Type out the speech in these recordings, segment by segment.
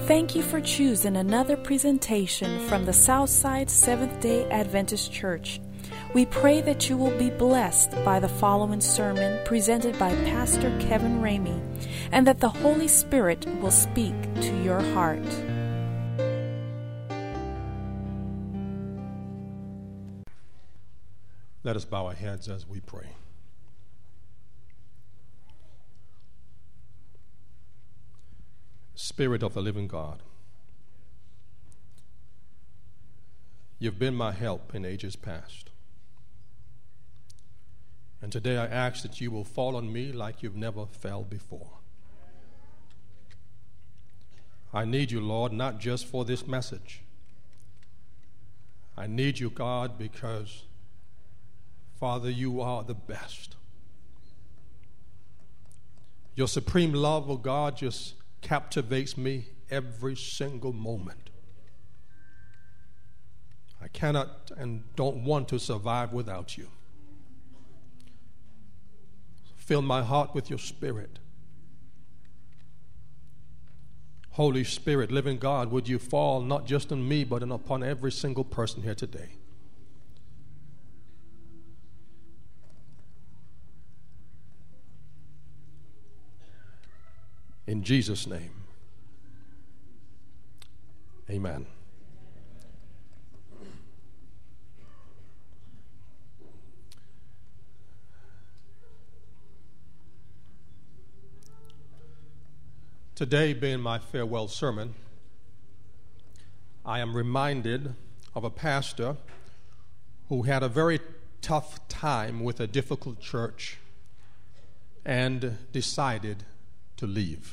Thank you for choosing another presentation from the Southside Seventh-day Adventist Church. We pray that you will be blessed by the following sermon presented by Pastor Kevin Ramey, and that the Holy Spirit will speak to your heart. Let us bow our heads as we pray. Spirit of the living God, you've been my help in ages past. And today I ask that you will fall on me like you've never fell before. I need you, Lord, not just for this message. I need you, God, because, Father, you are the best. Your supreme love, oh God, just captivates me every single moment. I cannot and don't want to survive without you. Fill my heart with your Spirit. Holy Spirit, living God, would you fall not just on me, but upon every single person here today. In Jesus' name, amen. Today, being my farewell sermon, I am reminded of a pastor who had a very tough time with a difficult church and decided to leave.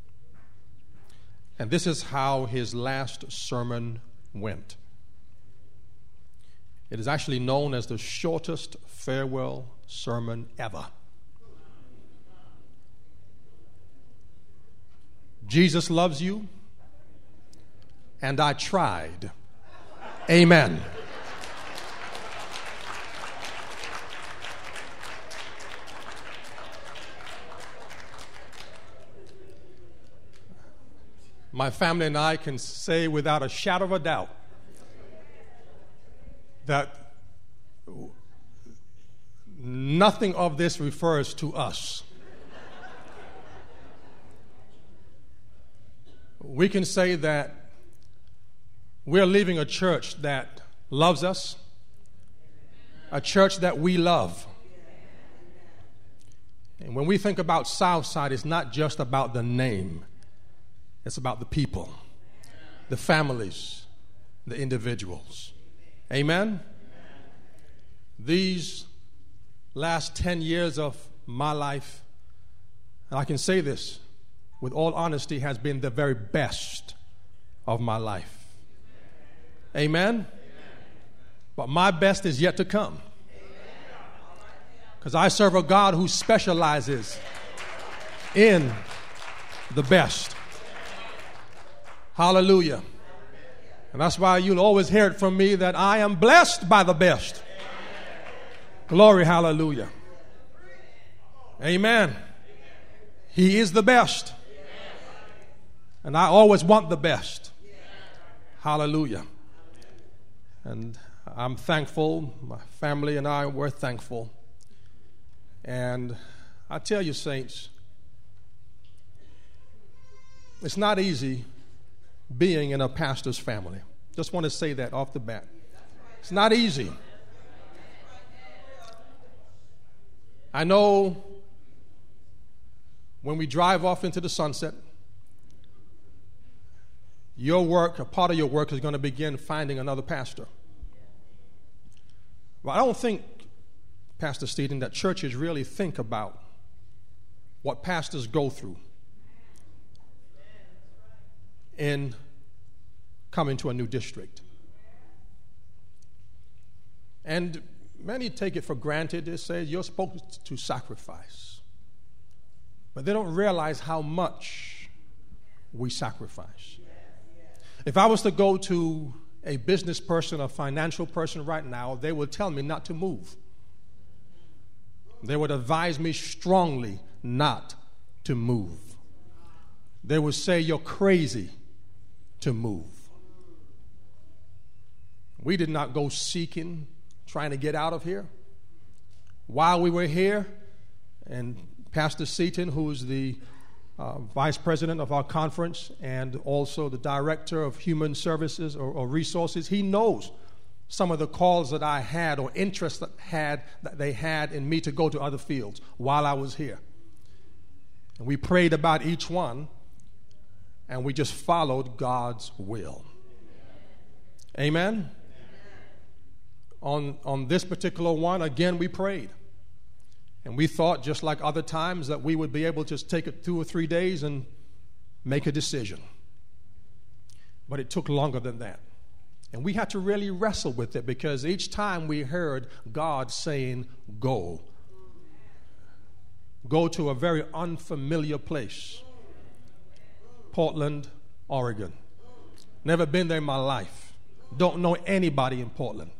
And this is how his last sermon went. It is actually known as the shortest farewell sermon ever. Jesus loves you, and I tried. Amen. My family and I can say without a shadow of a doubt that nothing of this refers to us. We can say that we're leaving a church that loves us, a church that we love. And when we think about Southside, it's not just about the name. It's about the people, the families, the individuals. Amen? These last 10 years of my life, and I can say this with all honesty, has been the very best of my life. Amen? But my best is yet to come. Because I serve a God who specializes in the best. Hallelujah. And that's why you'll always hear it from me that I am blessed by the best. Glory, hallelujah. Amen. He is the best. And I always want the best. Hallelujah. And I'm thankful. My family and I were thankful. And I tell you, saints, it's not easy being in a pastor's family. Just want to say that off the bat. It's not easy. I know when we drive off into the sunset, your work, a part of your work is going to begin finding another pastor. Well, I don't think, Pastor Stephen, that churches really think about what pastors go through in coming to a new district. And many take it for granted. They say you're supposed to sacrifice. But they don't realize how much we sacrifice. If I was to go to a business person, a financial person right now, they would tell me not to move. They would advise me strongly not to move. They would say, you're crazy to move. We did not go seeking, trying to get out of here. While we were here, and Pastor Seaton, who is the vice president of our conference and also the director of human services or resources, he knows some of the calls that I had or interest that they had in me to go to other fields while I was here. And we prayed about each one, and we just followed God's will. Amen? On this particular one, again, we prayed. And we thought, just like other times, that we would be able to just take it 2 or 3 days and make a decision. But it took longer than that. And we had to really wrestle with it, because each time we heard God saying, go. Go to a very unfamiliar place. Portland, Oregon. Never been there in my life. Don't know anybody in Portland.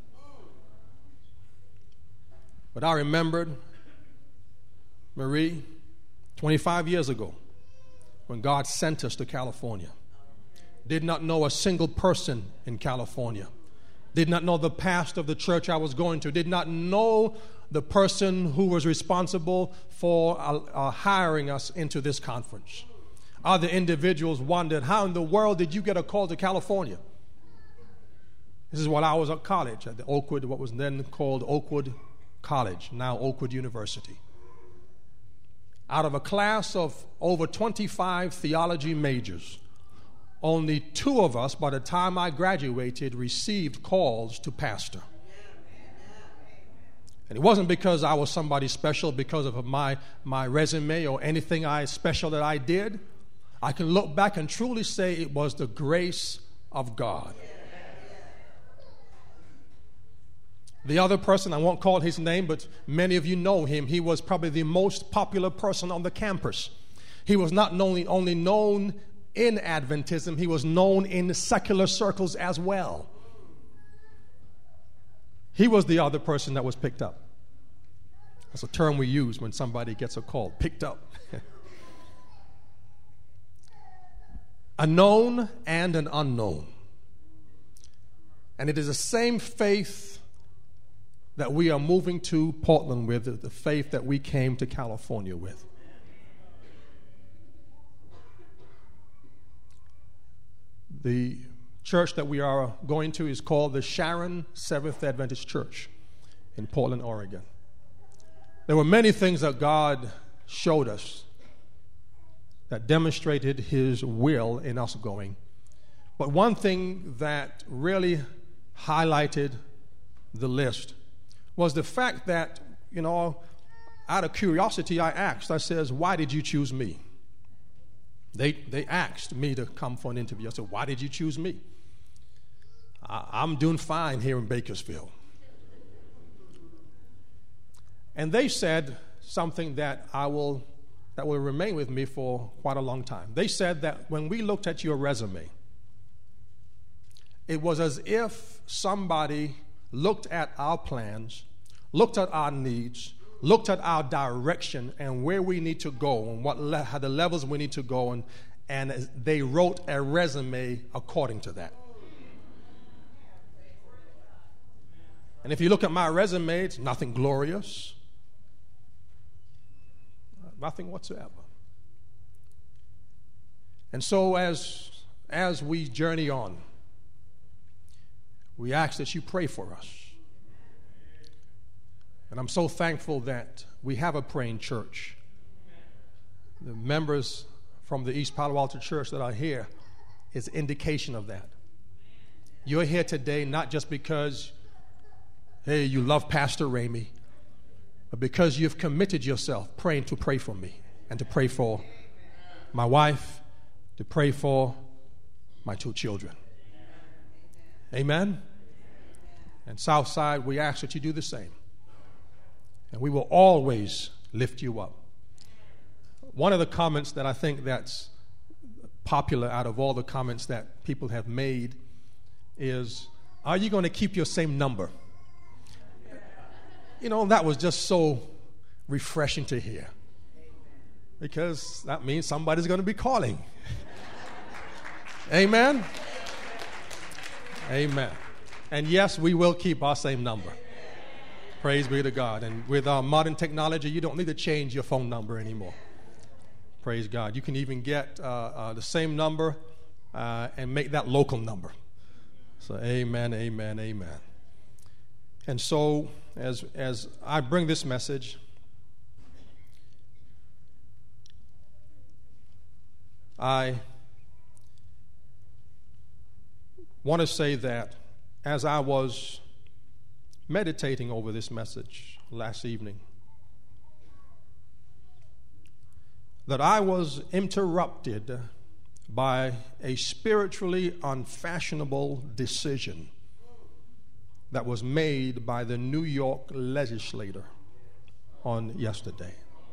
But I remembered Marie 25 years ago when God sent us to California. Did not know a single person in California. Did not know the pastor of the church I was going to. Did not know the person who was responsible for hiring us into this conference. Other individuals wondered, how in the world did you get a call to California? This is while I was at college at the Oakwood, what was then called Oakwood College, now Oakwood University. Out of a class of over 25 theology majors, only 2 of us, by the time I graduated, received calls to pastor. And it wasn't because I was somebody special, because of my resume or anything special that I did. I can look back and truly say it was the grace of God. The other person, I won't call his name, but many of you know him. He was probably the most popular person on the campus. He was not only known in Adventism, he was known in secular circles as well. He was the other person that was picked up. That's a term we use when somebody gets a call, picked up. A known and an unknown. And it is the same faith that we are moving to Portland with, the faith that we came to California with. The church that we are going to is called the Sharon Seventh Adventist Church in Portland, Oregon. There were many things that God showed us that demonstrated his will in us going. But one thing that really highlighted the list was the fact that, out of curiosity, I says, why did you choose me? They asked me to come for an interview. I said, why did you choose me? I'm doing fine here in Bakersfield. And they said something that will remain with me for quite a long time. They said that when we looked at your resume, it was as if somebody looked at our plans, looked at our needs, looked at our direction and where we need to go and how the levels we need to go, and they wrote a resume according to that. And if you look at my resume, it's nothing glorious, nothing whatsoever. And so as we journey on, we ask that you pray for us. And I'm so thankful that we have a praying church. The members from the East Palo Alto Church that are here is indication of that. You're here today not just because, hey, you love Pastor Ramey, but because you've committed yourself to pray for me and to pray for my wife, to pray for my 2 children. Amen? And Southside, we ask that you do the same. And we will always lift you up. One of the comments that I think that's popular out of all the comments that people have made is, are you going to keep your same number? That was just so refreshing to hear. Because that means somebody's going to be calling. Amen? Amen. And yes, we will keep our same number. Praise be to God. And with our modern technology, you don't need to change your phone number anymore. Praise God. You can even get the same number and make that local number. So amen, amen, amen. And so as I bring this message, I want to say that as I was meditating over this message last evening, that I was interrupted by a spiritually unfashionable decision that was made by the New York legislature on yesterday,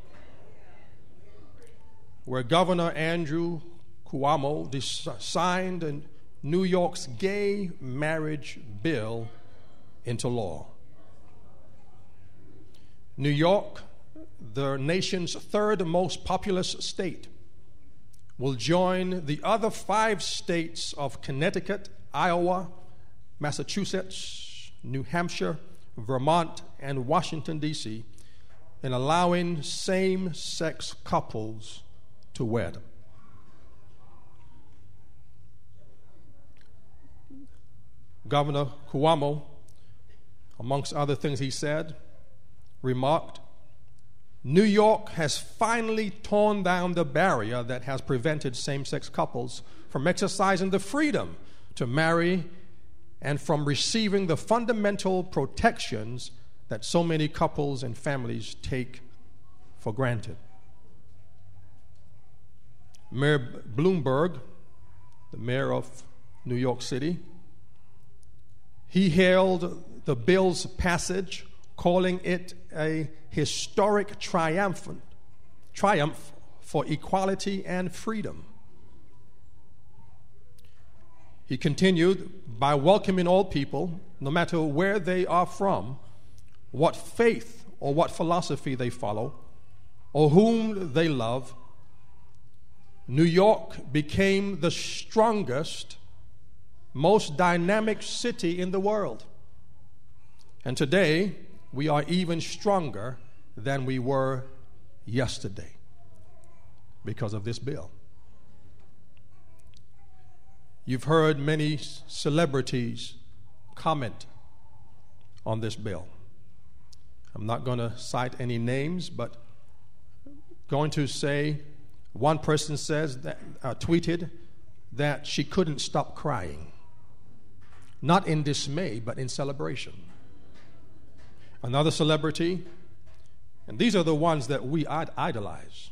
where Governor Andrew Cuomo signed New York's gay marriage bill into law. New York, the nation's third most populous state, will join the other 5 states of Connecticut, Iowa, Massachusetts, New Hampshire, Vermont, and Washington, D.C. in allowing same-sex couples to wed. Governor Cuomo, amongst other things he said, remarked, New York has finally torn down the barrier that has prevented same-sex couples from exercising the freedom to marry and from receiving the fundamental protections that so many couples and families take for granted. Mayor Bloomberg, the mayor of New York City, he hailed the bill's passage, calling it a historic triumph for equality and freedom. He continued by welcoming all people, no matter where they are from, what faith or what philosophy they follow, or whom they love. New York became the strongest, most dynamic city in the world. And today, we are even stronger than we were yesterday because of this bill. You've heard many celebrities comment on this bill. I'm not going to cite any names, but going to say one person says that tweeted that she couldn't stop crying. Not in dismay, but in celebration. Another celebrity, and these are the ones that we idolize.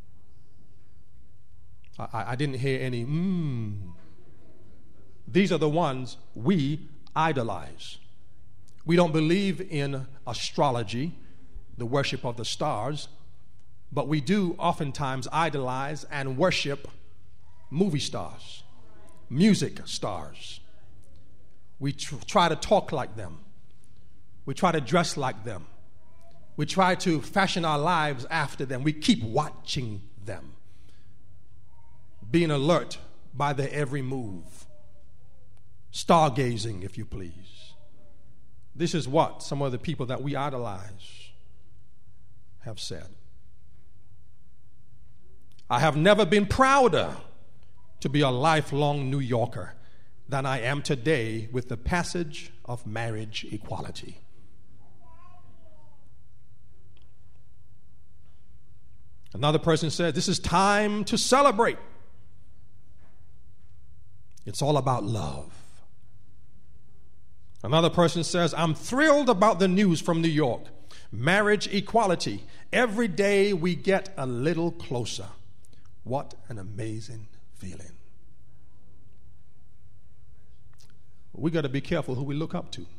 I didn't hear any These are the ones we idolize. We don't believe in astrology, the worship of the stars, but we do oftentimes idolize and worship movie stars, music stars. We try to talk like them. We try to dress like them. We try to fashion our lives after them. We keep watching them, being alert by their every move, stargazing, if you please. This is what some of the people that we idolize have said. I have never been prouder to be a lifelong New Yorker than I am today with the passage of marriage equality. Another person said, this is time to celebrate. It's all about love. Another person says, I'm thrilled about the news from New York. Marriage equality. Every day we get a little closer. What an amazing feeling. We got to be careful who we look up to.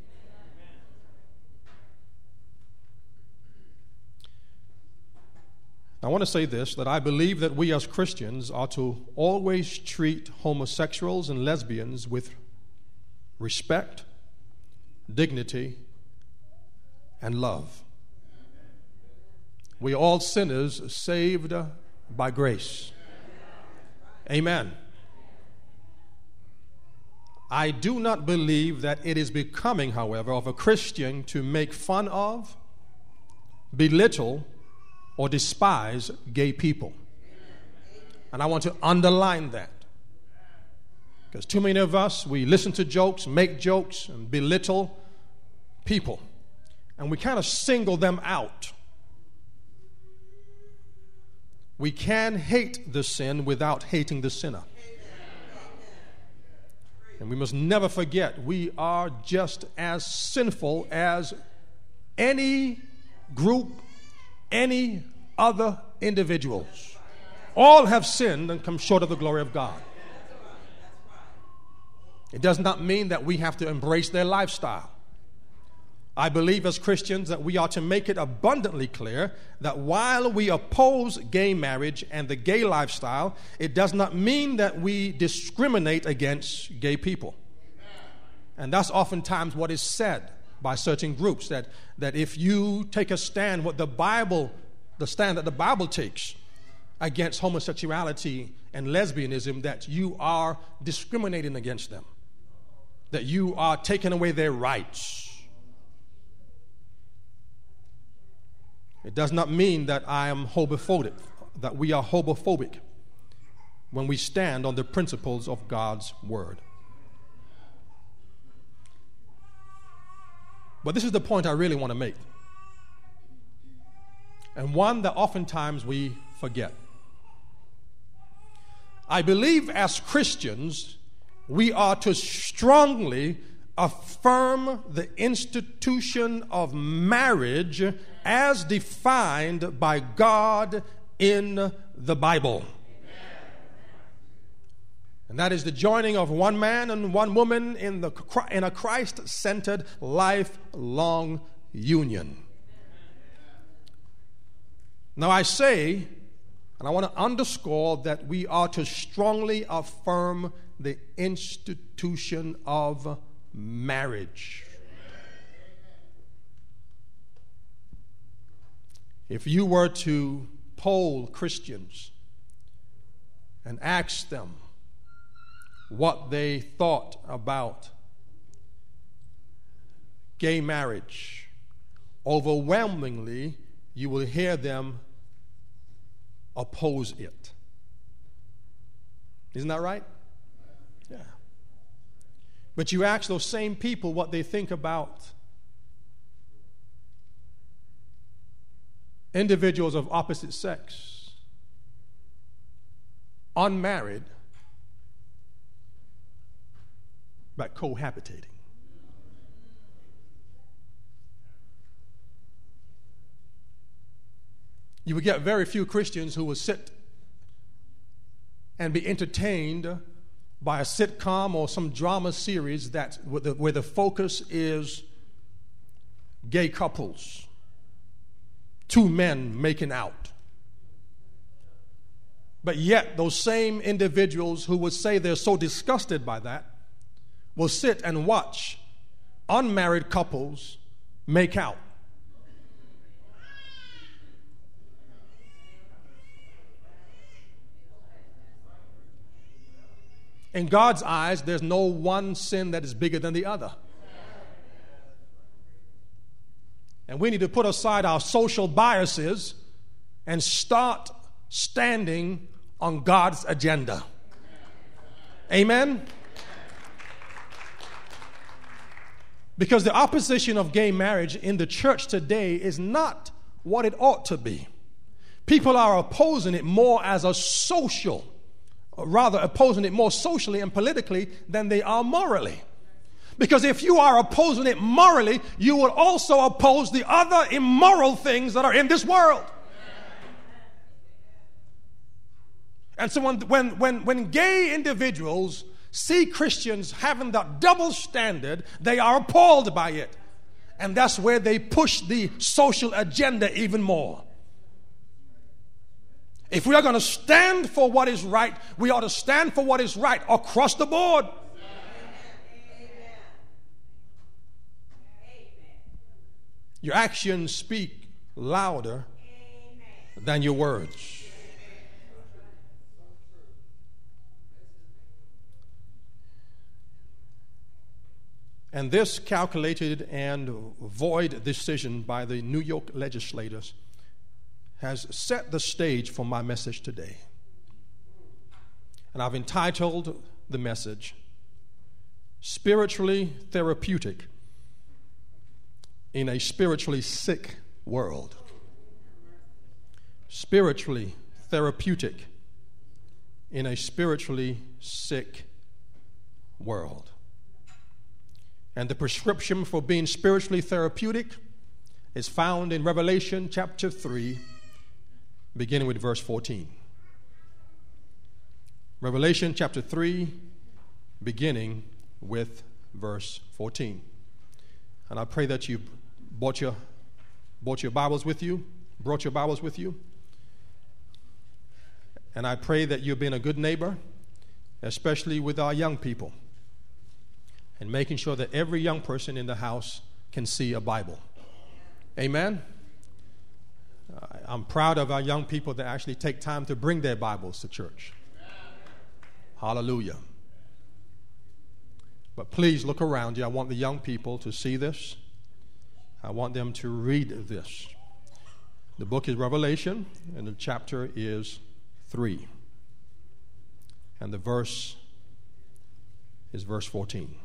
I want to say this, that I believe that we as Christians are to always treat homosexuals and lesbians with respect, dignity, and love. We are all sinners saved by grace. Amen. I do not believe that it is becoming, however, of a Christian to make fun of, belittle, or despise gay people. And I want to underline that. Because too many of us, we listen to jokes, make jokes, and belittle people. And we kind of single them out. We can hate the sin without hating the sinner. And we must never forget, we are just as sinful as any group, any other individuals. All have sinned and come short of the glory of God. It does not mean that we have to embrace their lifestyle. I believe as Christians that we are to make it abundantly clear that while we oppose gay marriage and the gay lifestyle, it does not mean that we discriminate against gay people. And that's oftentimes what is said by certain groups, that if you take a stand, the stand that the Bible takes against homosexuality and lesbianism, that you are discriminating against them, that you are taking away their rights. It does not mean that I am homophobic, that we are homophobic when we stand on the principles of God's word. But this is the point I really want to make, and one that oftentimes we forget. I believe as Christians, we are to strongly affirm the institution of marriage as defined by God in the Bible. And that is the joining of one man and one woman in a Christ-centered, lifelong union. Now I say, and I want to underscore, that we are to strongly affirm the institution of marriage. If you were to poll Christians and ask them what they thought about gay marriage, overwhelmingly you will hear them oppose it. Isn't that right? Yeah. But you ask those same people what they think about individuals of opposite sex, unmarried, but cohabitating. You would get very few Christians who will sit and be entertained by a sitcom or some drama series where the focus is gay couples, two men making out. But yet those same individuals who would say they're so disgusted by that will sit and watch unmarried couples make out. In God's eyes, there's no one sin that is bigger than the other. And we need to put aside our social biases and start standing on God's agenda. Amen? Because the opposition of gay marriage in the church today is not what it ought to be. People are opposing it more as a social, rather opposing it more socially and politically than they are morally. Because if you are opposing it morally, you will also oppose the other immoral things that are in this world. And so when gay individuals see Christians having that double standard, they are appalled by it. And that's where they push the social agenda even more. If we are going to stand for what is right, we ought to stand for what is right across the board. Your actions speak louder than your words. And this calculated and void decision by the New York legislators has set the stage for my message today. And I've entitled the message, Spiritually Therapeutic in a Spiritually Sick World. Spiritually therapeutic in a spiritually sick world. And the prescription for being spiritually therapeutic is found in Revelation chapter 3, beginning with verse 14. Revelation chapter 3, beginning with verse 14. And I pray that you brought your Bibles with you. And I pray that you've been a good neighbor, especially with our young people, and making sure that every young person in the house can see a Bible. Amen? I'm proud of our young people that actually take time to bring their Bibles to church. Hallelujah. But please look around you. I want the young people to see this. I want them to read this. The book is Revelation, and the chapter is 3. And the verse is verse 14.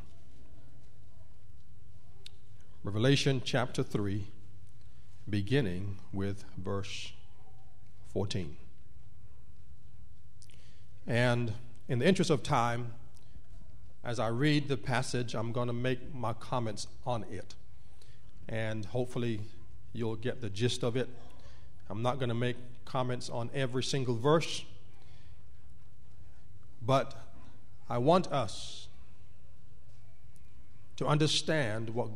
Revelation chapter 3, beginning with verse 14. And in the interest of time, as I read the passage, I'm going to make my comments on it. And hopefully you'll get the gist of it. I'm not going to make comments on every single verse, but I want us to understand what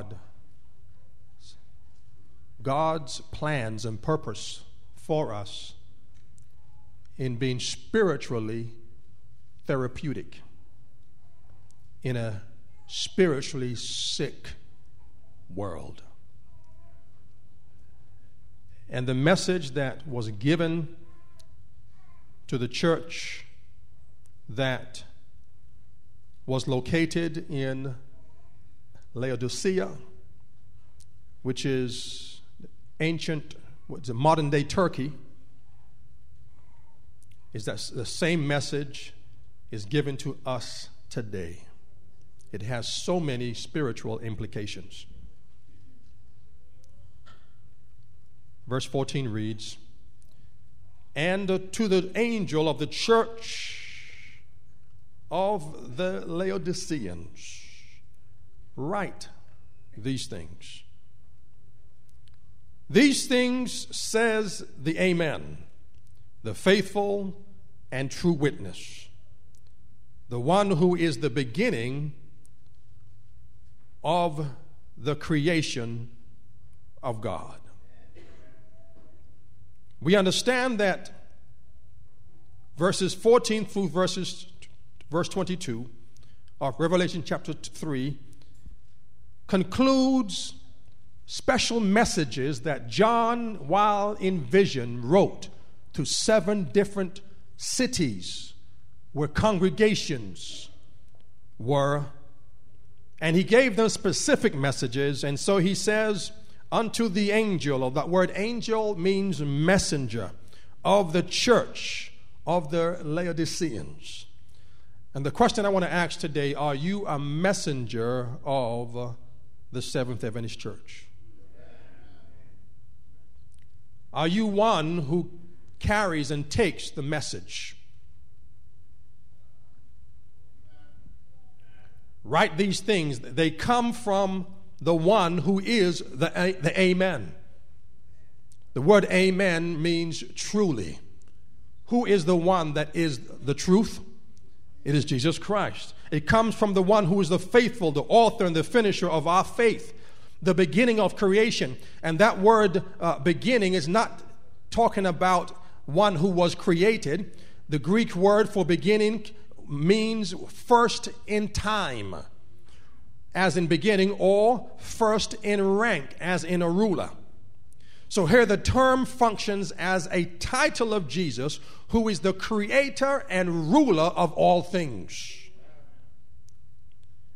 God's plans and purpose for us in being spiritually therapeutic in a spiritually sick world. And the message that was given to the church that was located in Laodicea, which is ancient, modern day Turkey, is that the same message is given to us today. It has so many spiritual implications. Verse 14 reads, "And to the angel of the church of the Laodiceans, write these things. These things says the Amen, the faithful and true witness, the one who is the beginning of the creation of God." We understand that verses 14 through verse 22 of Revelation chapter 3 concludes special messages that John, while in vision, wrote to 7 different cities where congregations were, and he gave them specific messages. And so he says, unto the angel, of that word angel means messenger, of the church of the Laodiceans. And the question I want to ask today, are you a messenger of the Seventh Adventist Church? Are you one who carries and takes the message? Write these things. They come from the one who is the Amen. The word Amen means truly. Who is the one that is the truth? It is Jesus Christ. It comes from the one who is the faithful, the author and the finisher of our faith, the beginning of creation. And that word beginning is not talking about one who was created. The Greek word for beginning means first in time, as in beginning, or first in rank, as in a ruler. So here the term functions as a title of Jesus, who is the creator and ruler of all things.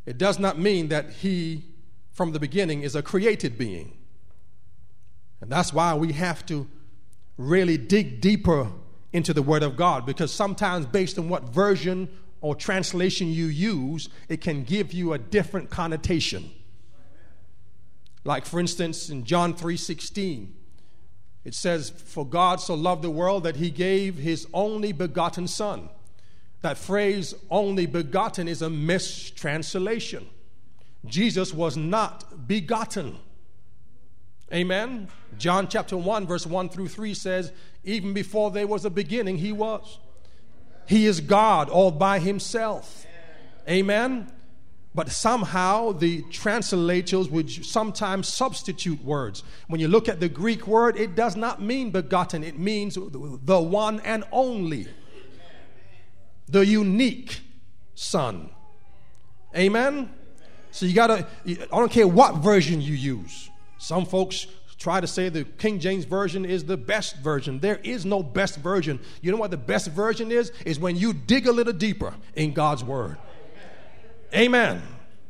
it does not mean that he, from the beginning, is a created being. And that's why we have to really dig deeper into the Word of God, because sometimes based on what version or translation you use, it can give you a different connotation. Like, for instance, in John 3:16, it says, "For God so loved the world that he gave his only begotten Son." That phrase, only begotten, is a mistranslation. Jesus was not begotten. Amen? John chapter 1, verse 1 through 3 says, "Even before there was a beginning, he was." He is God all by himself. Amen? But somehow the translators would sometimes substitute words. When you look at the Greek word, it does not mean begotten. It means the one and only, the unique Son. Amen? So I don't care what version you use. Some folks try to say the King James Version is the best version. There is no best version. You know what the best version is? Is when you dig a little deeper in God's Word. Amen.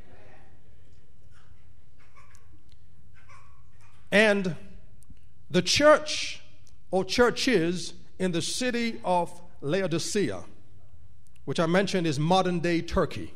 And the church or churches in the city of Laodicea, which I mentioned is modern day Turkey.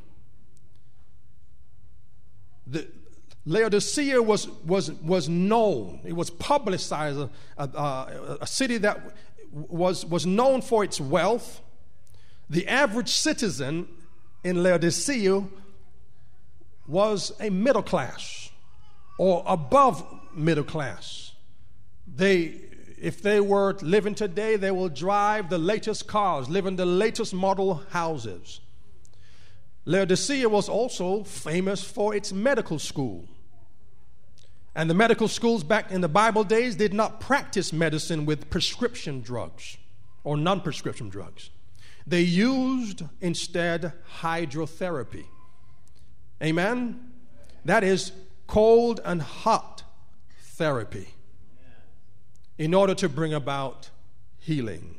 Laodicea was known. It was publicized, a city that was known for its wealth. The average citizen in Laodicea was a middle class or above middle class. If they were living today, they will drive the latest cars, live in the latest model houses. Laodicea was also famous for its medical school. And the medical schools back in the Bible days did not practice medicine with prescription drugs or non-prescription drugs. They used instead hydrotherapy. Amen? That is cold and hot therapy in order to bring about healing.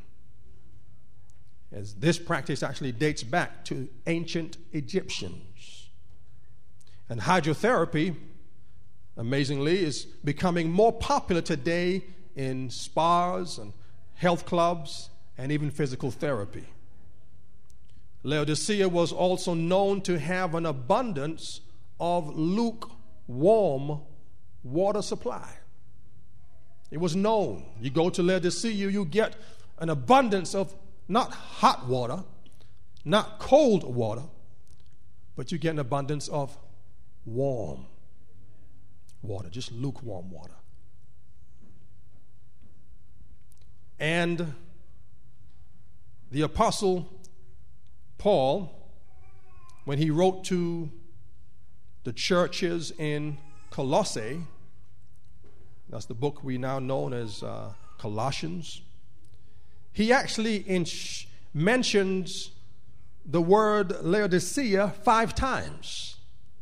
As this practice actually dates back to ancient Egyptians. And hydrotherapy, amazingly, is becoming more popular today in spas and health clubs and even physical therapy. Laodicea was also known to have an abundance of lukewarm water supply. It was known. You go to Laodicea, you get an abundance of not hot water, not cold water, but you get an abundance of warm water, just lukewarm water. And the Apostle Paul, when he wrote to the churches in Colossae, that's the book we now know as Colossians, he actually mentions the word Laodicea 5 times.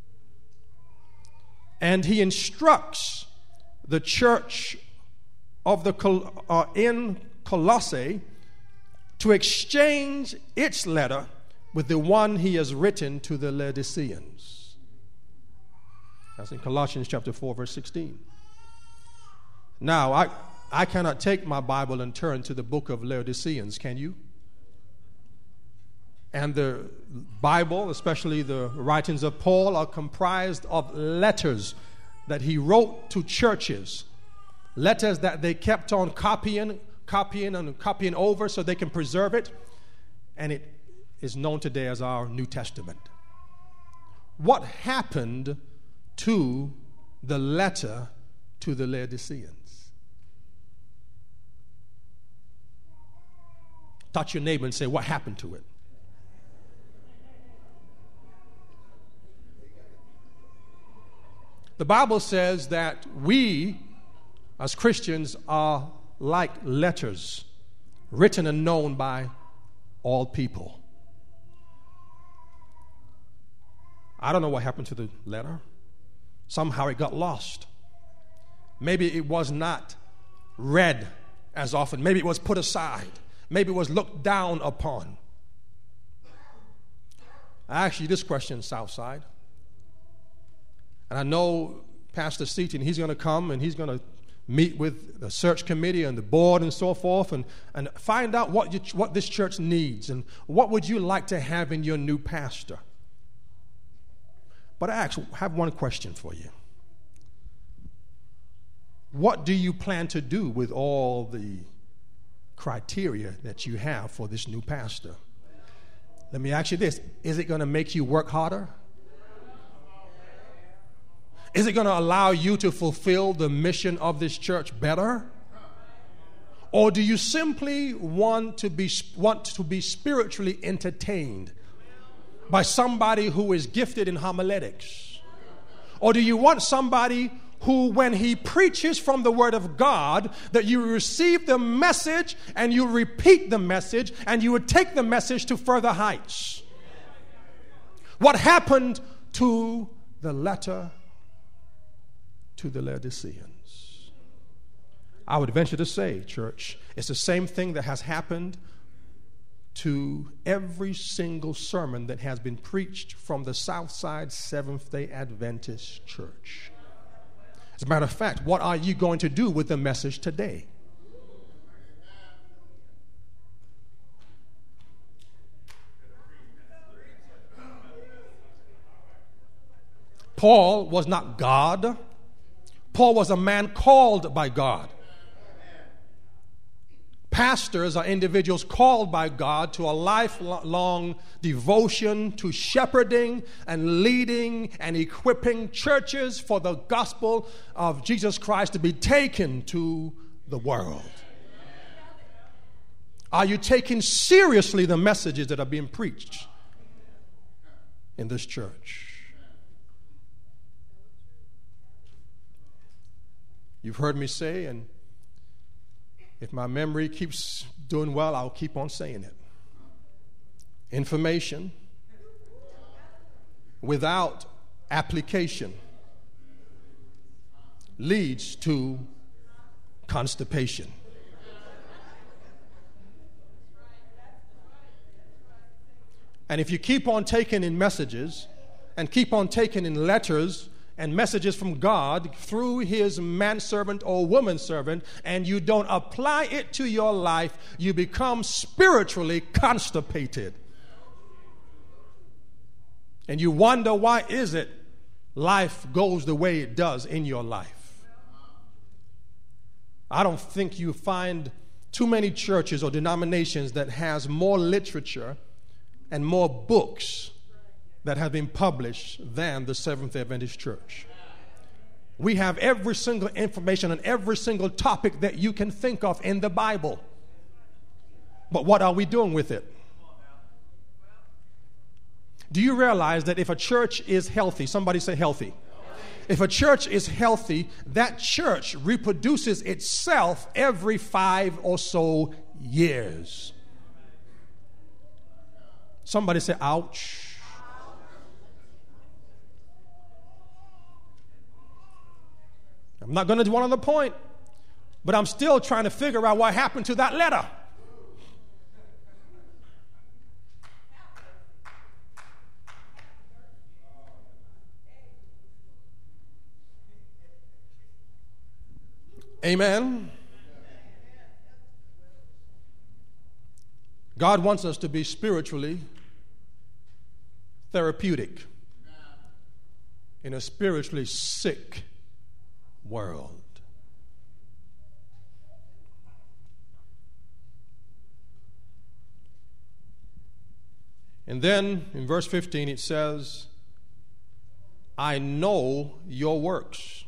And he instructs the church of in Colossae to exchange its letter with the one he has written to the Laodiceans. That's in Colossians chapter 4, verse 16. Now, I cannot take my Bible and turn to the book of Laodiceans, can you? And the Bible, especially the writings of Paul, are comprised of letters that he wrote to churches. Letters that they kept on copying over so they can preserve it. And it is known today as our New Testament. What happened to the letter to the Laodiceans? Touch your neighbor and say, what happened to it? The Bible says that we, as Christians, are like letters written and known by all people. I don't know what happened to the letter. Somehow it got lost. Maybe it was not read as often. Maybe it was put aside. Maybe it was looked down upon. I ask you this question, Southside. And I know Pastor Seaton, he's going to come and he's going to meet with the search committee and the board and so forth and find out what this church needs and what would you like to have in your new pastor. But I have one question for you. What do you plan to do with all the criteria that you have for this new pastor? Let me ask you this. Is it going to make you work harder? Is it going to allow you to fulfill the mission of this church better? Or do you simply want to be spiritually entertained by somebody who is gifted in homiletics? Or do you want somebody who, when he preaches from the Word of God, that you receive the message and you repeat the message and you would take the message to further heights? What happened to the letter to the Laodiceans? I would venture to say, church, it's the same thing that has happened to every single sermon that has been preached from the Southside Seventh-day Adventist Church. As a matter of fact, what are you going to do with the message today? Paul was not God. Paul was a man called by God. Pastors are individuals called by God to a lifelong devotion to shepherding and leading and equipping churches for the gospel of Jesus Christ to be taken to the world. Are you taking seriously the messages that are being preached in this church? You've heard me say, and if my memory keeps doing well, I'll keep on saying it. Information without application leads to constipation. And if you keep on taking in messages and keep on taking in letters and messages from God through his manservant or womanservant, and you don't apply it to your life, you become spiritually constipated. And you wonder, why is it life goes the way it does in your life? I don't think you find too many churches or denominations that has more literature and more books that have been published than the Seventh-day Adventist Church. We have every single information on every single topic that you can think of in the Bible. But what are we doing with it? Do you realize that if a church is healthy, somebody say healthy. If a church is healthy, that church reproduces itself every 5 or so years. Somebody say ouch. I'm not going to dwell on the point, but I'm still trying to figure out what happened to that letter. Amen. God wants us to be spiritually therapeutic in a spiritually sick world. And then in verse 15 it says, I know your works.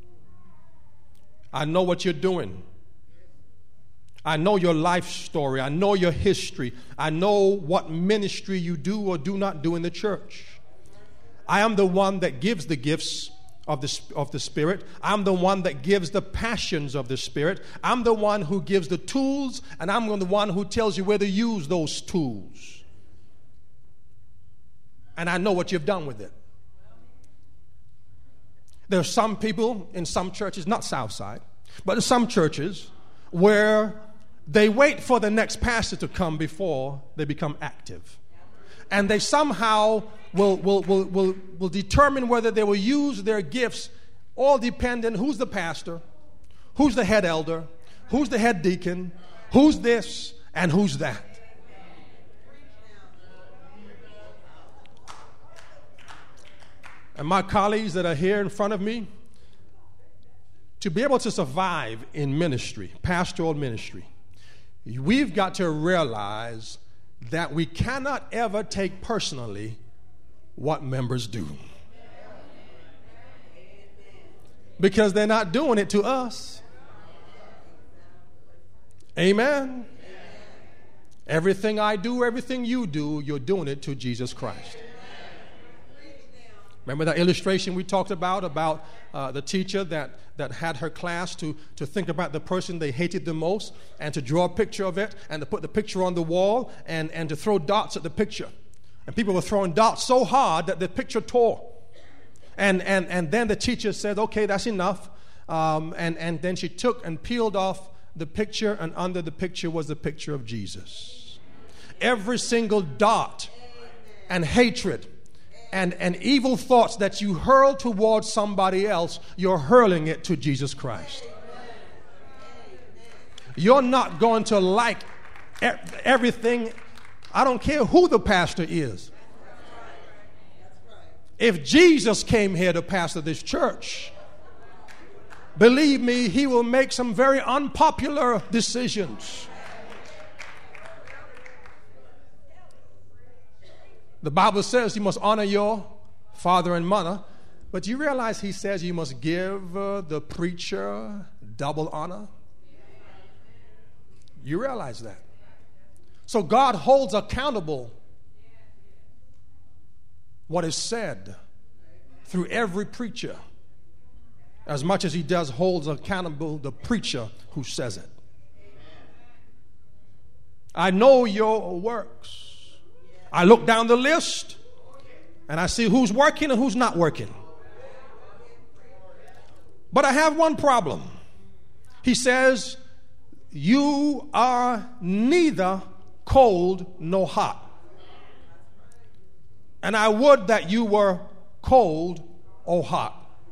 I know what you're doing. I know your life story. I know your history. I know what ministry you do or do not do in the church. I am the one that gives the gifts of the Spirit. I'm the one that gives the passions of the Spirit. I'm the one who gives the tools, and I'm the one who tells you where to use those tools. And I know what you've done with it. There are some people in some churches, not Southside, but in some churches where they wait for the next pastor to come before they become active. and they somehow will determine whether they will use their gifts, all dependent who's the pastor, who's the head elder, who's the head deacon, who's this, and who's that. And my colleagues that are here in front of me, to be able to survive in ministry, pastoral ministry, we've got to realize that we cannot ever take personally what members do. Because they're not doing it to us. Amen. Everything I do, everything you do, you're doing it to Jesus Christ. Remember that illustration we talked about the teacher that had her class to think about the person they hated the most and to draw a picture of it and to put the picture on the wall and to throw darts at the picture. And people were throwing darts so hard that the picture tore. And then the teacher said, okay, that's enough. And then she took and peeled off the picture, and under the picture was the picture of Jesus. Every single dart and hatred and evil thoughts that you hurl towards somebody else, you're hurling it to Jesus Christ. You're not going to like everything. I don't care who the pastor is. If Jesus came here to pastor this church, believe me, he will make some very unpopular decisions. The Bible says you must honor your father and mother, but you realize he says you must give the preacher double honor? You realize that? So God holds accountable what is said through every preacher as much as he does holds accountable the preacher who says it. I know your works. I look down the list and I see who's working and who's not working. But I have one problem. He says, you are neither cold nor hot. And I would that you were cold or hot.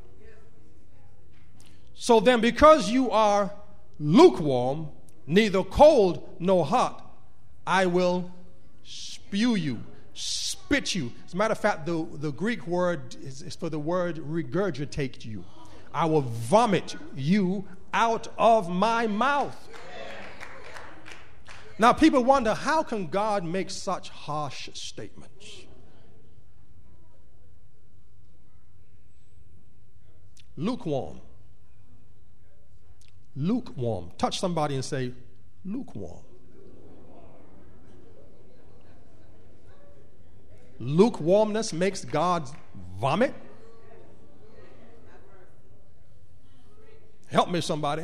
So then, because you are lukewarm, neither cold nor hot, I will spew you, spit you. As a matter of fact, the Greek word is for the word regurgitate you. I will vomit you out of my mouth. Now, people wonder, how can God make such harsh statements? Lukewarm. Lukewarm. Touch somebody and say, lukewarm. Lukewarmness makes God vomit? Help me, somebody.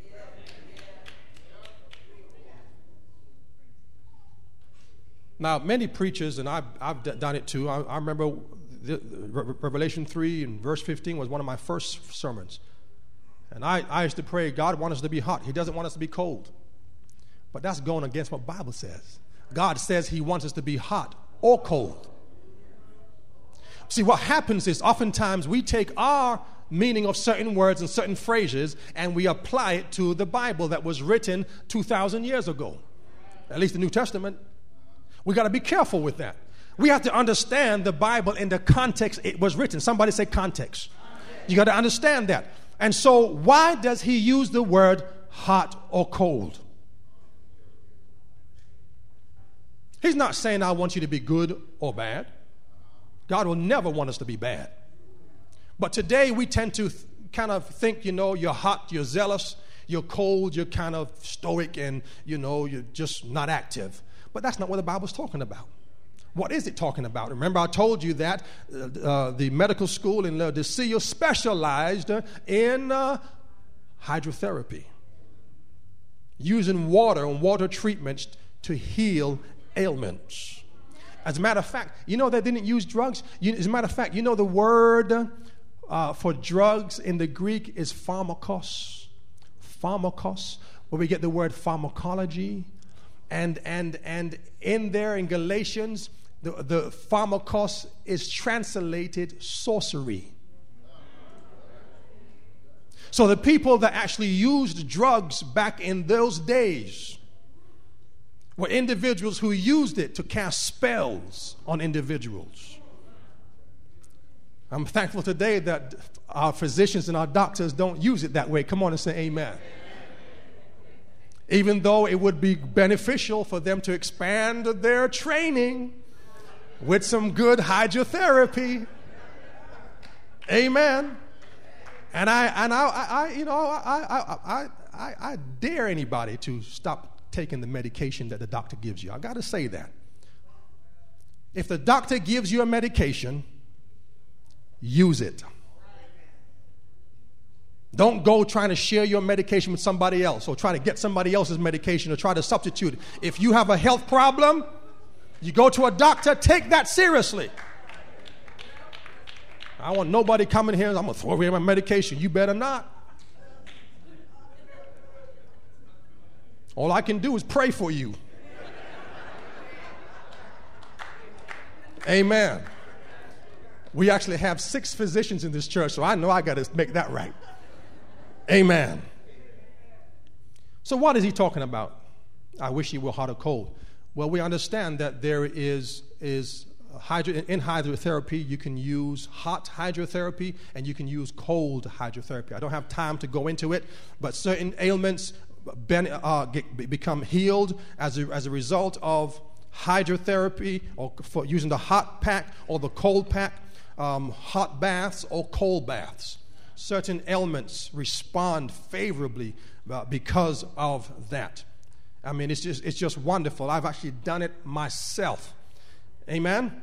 Now, many preachers, and I've done it too. I remember Revelation 3 and verse 15 was one of my first sermons. And I used to pray, God wants us to be hot. He doesn't want us to be cold. But that's going against what the Bible says. God says he wants us to be hot or cold. See, what happens is oftentimes we take our meaning of certain words and certain phrases and we apply it to the Bible that was written 2,000 years ago. At least the New Testament. We got to be careful with that. We have to understand the Bible in the context it was written. Somebody say context. You got to understand that. And so why does he use the word hot or cold? He's not saying I want you to be good or bad. God will never want us to be bad. But today we tend to kind of think, you're hot, you're zealous, you're cold, you're kind of stoic, and, you're just not active. But that's not what the Bible's talking about. What is it talking about? Remember, I told you that the medical school in Laodicea specialized in hydrotherapy, using water and water treatments to heal ailments. As a matter of fact, they didn't use drugs. As a matter of fact, the word for drugs in the Greek is pharmakos. Pharmakos, where we get the word pharmacology. And in there in Galatians, The pharmakos is translated sorcery. So the people that actually used drugs back in those days were individuals who used it to cast spells on individuals. I'm thankful today that our physicians and our doctors don't use it that way. Come on and say amen. Even though it would be beneficial for them to expand their training with some good hydrotherapy. Amen. And I dare anybody to stop taking the medication that the doctor gives you. I got to say that. If the doctor gives you a medication, use it. Don't go trying to share your medication with somebody else or try to get somebody else's medication or try to substitute it. If you have a health problem, you go to a doctor, take that seriously. I want nobody coming here and I'm going to throw away my medication. You better not. All I can do is pray for you. Amen. We actually have 6 physicians in this church, so I know I got to make that right. Amen. So what is he talking about? I wish he were hot or cold. Well, we understand that there is in hydrotherapy, you can use hot hydrotherapy and you can use cold hydrotherapy. I don't have time to go into it, but certain ailments become healed as a result of hydrotherapy or for using the hot pack or the cold pack, hot baths or cold baths. Certain ailments respond favorably because of that. I mean, it's just wonderful. I've actually done it myself. Amen.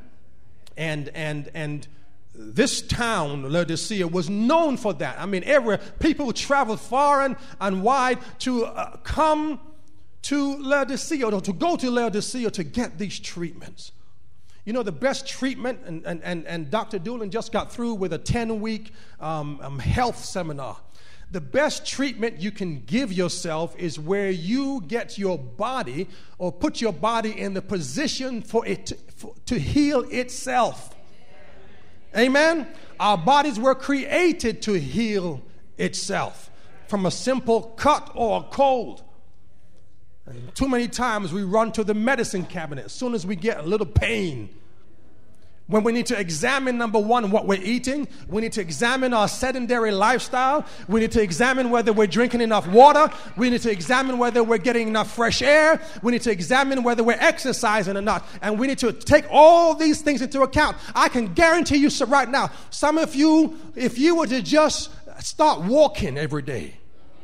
And this town, Laodicea, was known for that. I mean, everywhere people traveled far and wide to come to Laodicea or to go to Laodicea to get these treatments. You know, the best treatment, and Dr. Doolin just got through with a 10-week health seminar. The best treatment you can give yourself is where you get your body or put your body in the position for it to heal itself. Amen? Our bodies were created to heal itself from a simple cut or a cold. And too many times we run to the medicine cabinet as soon as we get a little pain. When we need to examine, number one, what we're eating. We need to examine our sedentary lifestyle. We need to examine whether we're drinking enough water. We need to examine whether we're getting enough fresh air. We need to examine whether we're exercising or not. And we need to take all these things into account. I can guarantee you right now, some of you, if you were to just start walking every day,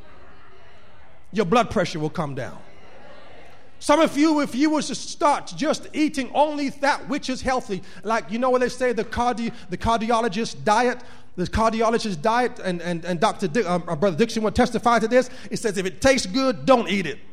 your blood pressure will come down. Some of you, if you were to start just eating only that which is healthy, like, you know what they say, the cardiologist diet, and Brother Dixon will testify to this. It says, if it tastes good, don't eat it.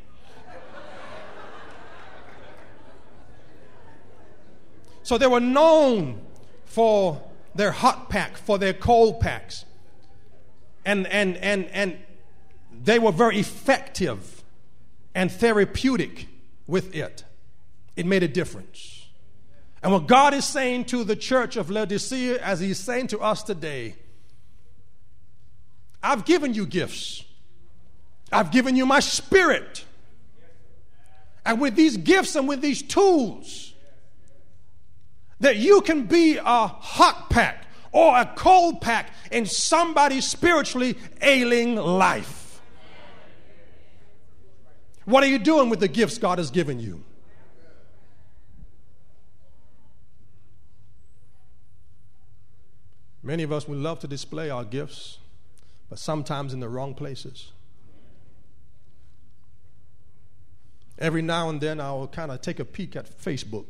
So they were known for their hot pack, for their cold packs. And they were very effective and therapeutic with it. It made a difference. And what God is saying to the church of Laodicea, as he's saying to us today, I've given you gifts. I've given you my spirit. And with these gifts and with these tools, that you can be a hot pack or a cold pack in somebody's spiritually ailing life. What are you doing with the gifts God has given you? Many of us would love to display our gifts, but sometimes in the wrong places. Every now and then I'll kind of take a peek at Facebook.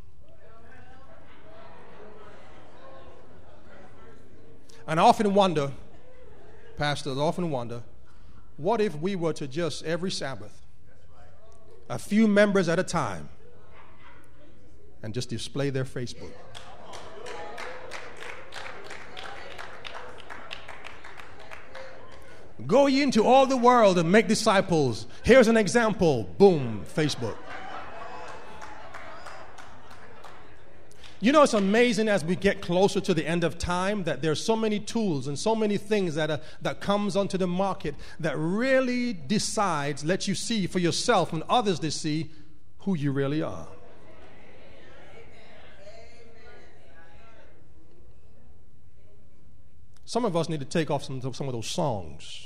And I often wonder, pastors often wonder, what if we were to just every Sabbath, a few members at a time, and just display their Facebook. Go ye into all the world and make disciples. Here's an example. Boom, Facebook. You know, it's amazing as we get closer to the end of time that there's so many tools and so many things that comes onto the market that really decides, lets you see for yourself and others to see who you really are. Some of us need to take off some of those songs.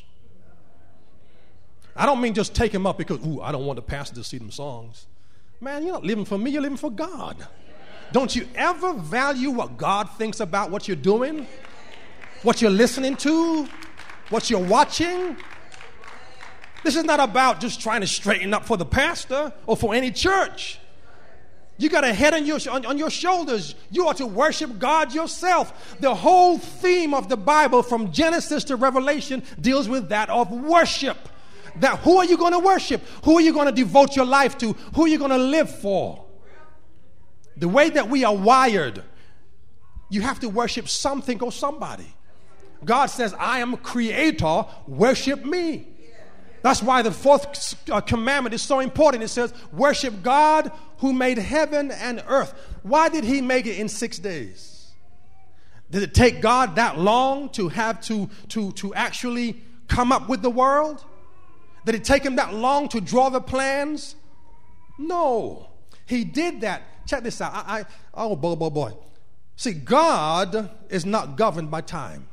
I don't mean just take them up because, I don't want the pastor to see them songs. Man, you're not living for me, you're living for God. Don't you ever value what God thinks about what you're doing, what you're listening to, what you're watching? This is not about just trying to straighten up for the pastor or for any church. You got a head on your shoulders. You ought to worship God yourself. The whole theme of the Bible from Genesis to Revelation deals with that of worship. That who are you going to worship? Who are you going to devote your life to? Who are you going to live for? The way that we are wired, you have to worship something or somebody. God says, I am a creator, worship me. That's why the fourth commandment is so important. It says, worship God who made heaven and earth. Why did he make it in 6 days? Did it take God that long to have to actually come up with the world? Did it take him that long to draw the plans? No. He did that. Check this out. Boy. See, God is not governed by time.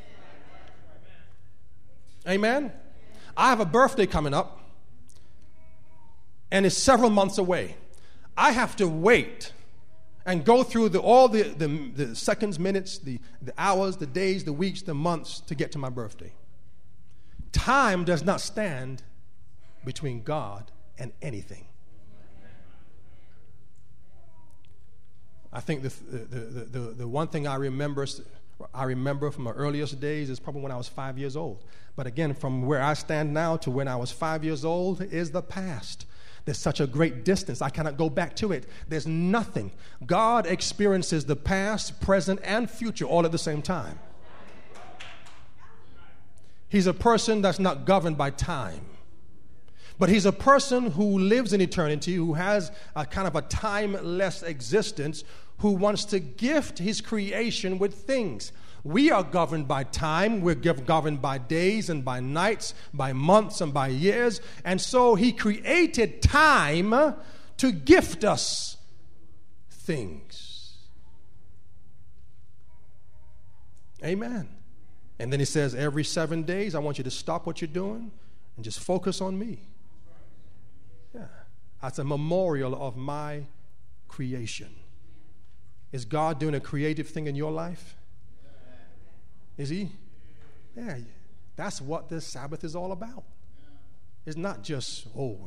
Amen? I have a birthday coming up, and it's several months away. I have to wait and go through all the seconds, minutes, the hours, the days, the weeks, the months to get to my birthday. Time does not stand between God and anything. I think the one thing I remember from my earliest days is probably when I was 5 years old. But again, from where I stand now to when I was 5 years old is the past. There's such a great distance. I cannot go back to it. There's nothing. God experiences the past, present, and future all at the same time. He's a person that's not governed by time. But he's a person who lives in eternity, who has a kind of a timeless existence, who wants to gift his creation with things. We are governed by time. We're governed by days and by nights, by months and by years. And so he created time to gift us things. Amen. And then he says, every 7 days, I want you to stop what you're doing and just focus on me. Yeah. That's a memorial of my creation. Is God doing a creative thing in your life? Is he? Yeah. That's what the Sabbath is all about. It's not just,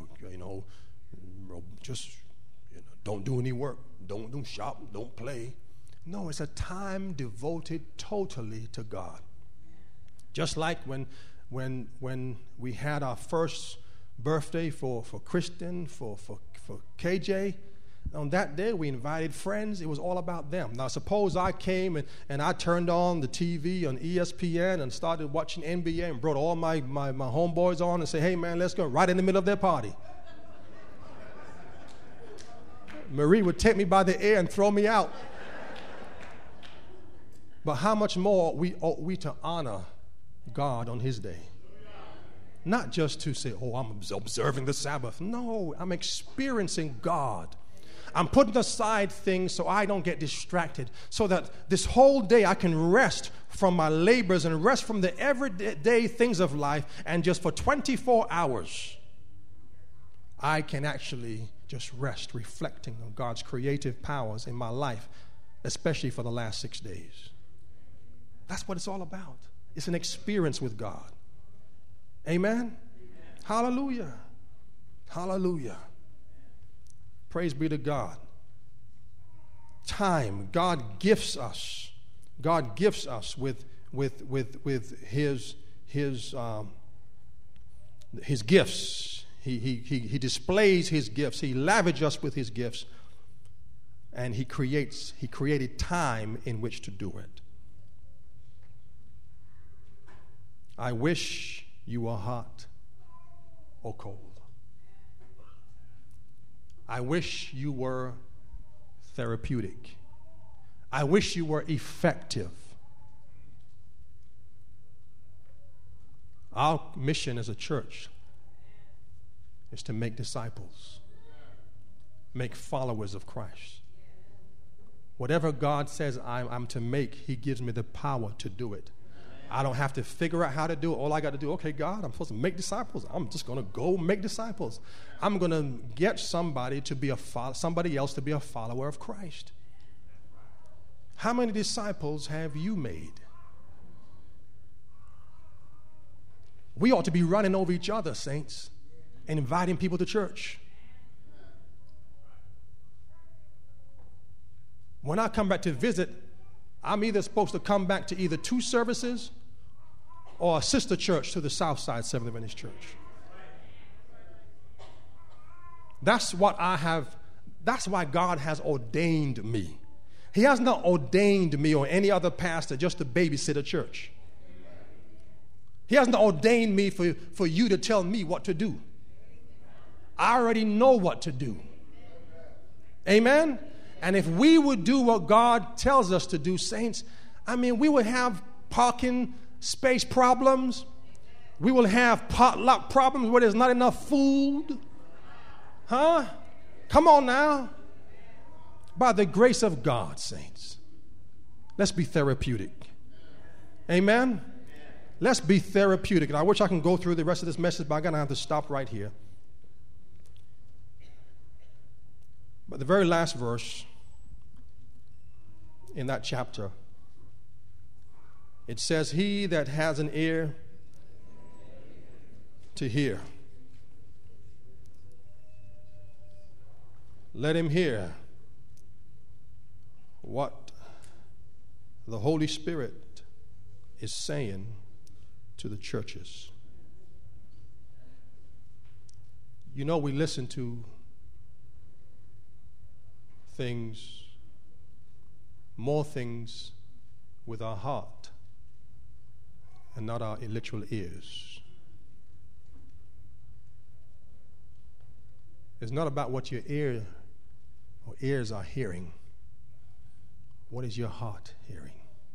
don't do any work, don't shop, don't play. No, it's a time devoted totally to God. Just like when we had our first birthday for Kristen, for KJ, on that day we invited friends. It was all about them. Now suppose I came and I turned on the TV on ESPN and started watching NBA and brought all my homeboys on and say, hey man, let's go, right in the middle of their party. Marie would take me by the ear and throw me out. But how much more ought we to honor God on his day? Not just to say, I'm observing the Sabbath. No, I'm experiencing God. I'm putting aside things so I don't get distracted, so that this whole day I can rest from my labors and rest from the everyday things of life, and just for 24 hours I can actually just rest, reflecting on God's creative powers in my life, especially for the last 6 days. That's what it's all about. It's an experience with God. Amen? Amen. Hallelujah. Hallelujah. Praise be to God. Time. God gifts us. God gifts us with his gifts. He displays his gifts. He lavishes us with his gifts. And he created time in which to do it. I wish you were hot or cold. I wish you were therapeutic I wish you were effective. Our mission as a church is to make disciples, make followers of Christ. Whatever God says I'm to make, he gives me the power to do it. I don't have to figure out how to do it. All I got to do, okay, God, I'm supposed to make disciples. I'm just going to go make disciples. I'm going to get somebody else to be a follower of Christ. How many disciples have you made? We ought to be running over each other, saints, and inviting people to church. When I come back to visit, I'm either supposed to come back to either 2 services or a sister church to the Southside Seventh Adventist Church. That's what I have. That's why God has ordained me. He has not ordained me or any other pastor just to babysit a church. He hasn't ordained me for you to tell me what to do. I already know what to do. Amen? And if we would do what God tells us to do, saints, we would have parking space problems. We will have potluck problems where there's not enough food. Huh? Come on now. By the grace of God, saints, let's be therapeutic. Amen? Let's be therapeutic. And I wish I can go through the rest of this message, but I'm going to have to stop right here. But the very last verse in that chapter, it says, he that has an ear to hear, let him hear what the Holy Spirit is saying to the churches. You know, we listen to more things with our heart and not our literal ears. It's not about what your ears are hearing. What is your heart hearing?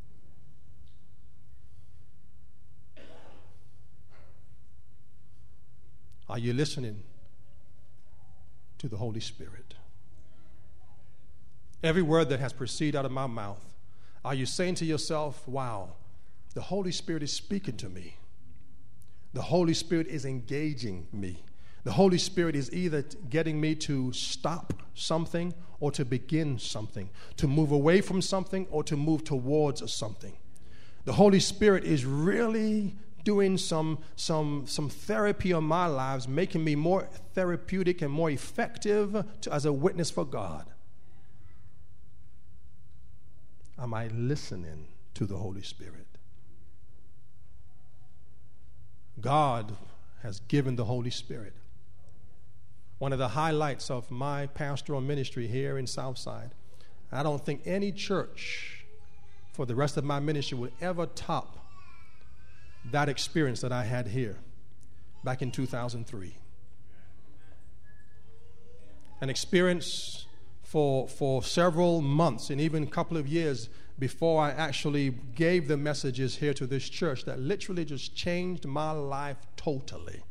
Are you listening to the Holy Spirit? Every word that has proceeded out of my mouth, are you saying to yourself, wow, the Holy Spirit is speaking to me. The Holy Spirit is engaging me. The Holy Spirit is either getting me to stop something or to begin something, to move away from something or to move towards something. The Holy Spirit is really doing some therapy on my lives, making me more therapeutic and more effective as a witness for God. Am I listening to the Holy Spirit? God has given the Holy Spirit. One of the highlights of my pastoral ministry here in Southside, I don't think any church for the rest of my ministry will ever top that experience that I had here back in 2003. An experience for several months and even a couple of years before I actually gave the messages here to this church that literally just changed my life totally.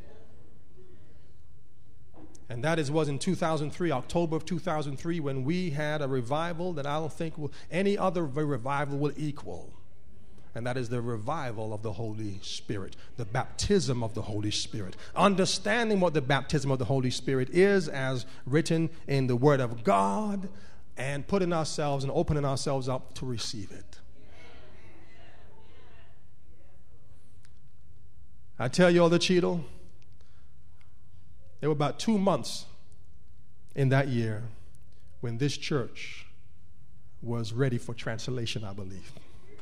And that was in 2003, October of 2003, when we had a revival that I don't think any other revival will equal. And that is the revival of the Holy Spirit, the baptism of the Holy Spirit. Understanding what the baptism of the Holy Spirit is as written in the Word of God, and putting ourselves and opening ourselves up to receive it. I tell you all the Cheadle, there were about 2 months in that year when this church was ready for translation, I believe.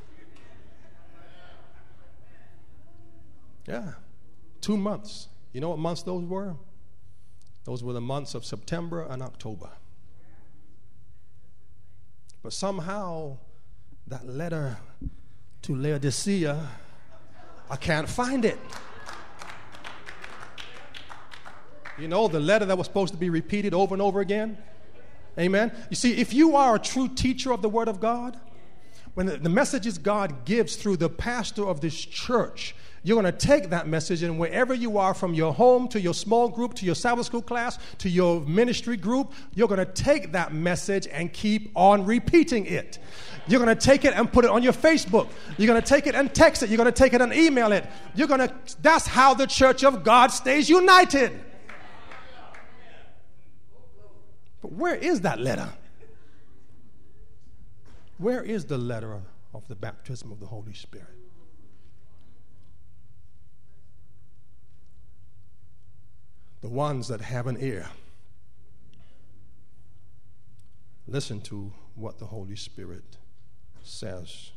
Yeah, 2 months. You know what months those were? Those were the months of September and October. But somehow, that letter to Laodicea, I can't find it. You know, the letter that was supposed to be repeated over and over again. Amen. You see, if you are a true teacher of the Word of God, when the messages God gives through the pastor of this church, you're going to take that message, and wherever you are, from your home to your small group to your Sabbath school class to your ministry group, you're going to take that message and keep on repeating it. You're going to take it and put it on your Facebook. You're going to take it and text it. You're going to take it and email it. That's how the church of God stays united. But where is that letter? Where is the letter of the baptism of the Holy Spirit? The ones that have an ear, listen to what the Holy Spirit says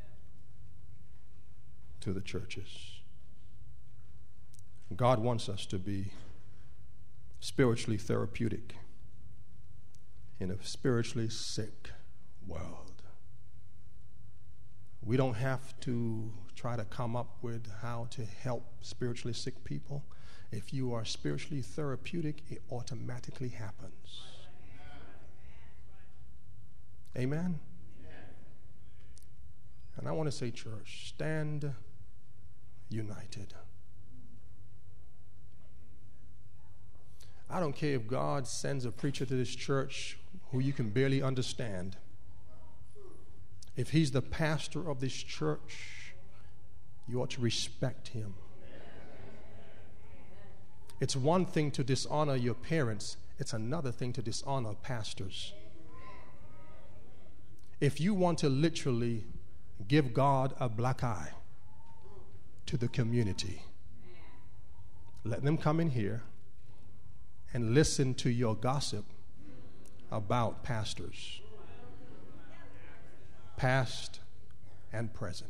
to the churches. God wants us to be spiritually therapeutic in a spiritually sick world. We don't have to try to come up with how to help spiritually sick people. If you are spiritually therapeutic, it automatically happens. Amen? And I want to say, church, stand united. I don't care if God sends a preacher to this church who you can barely understand. If he's the pastor of this church, you ought to respect him. It's one thing to dishonor your parents. It's another thing to dishonor pastors. If you want to literally give God a black eye to the community, let them come in here and listen to your gossip about pastors, past and present.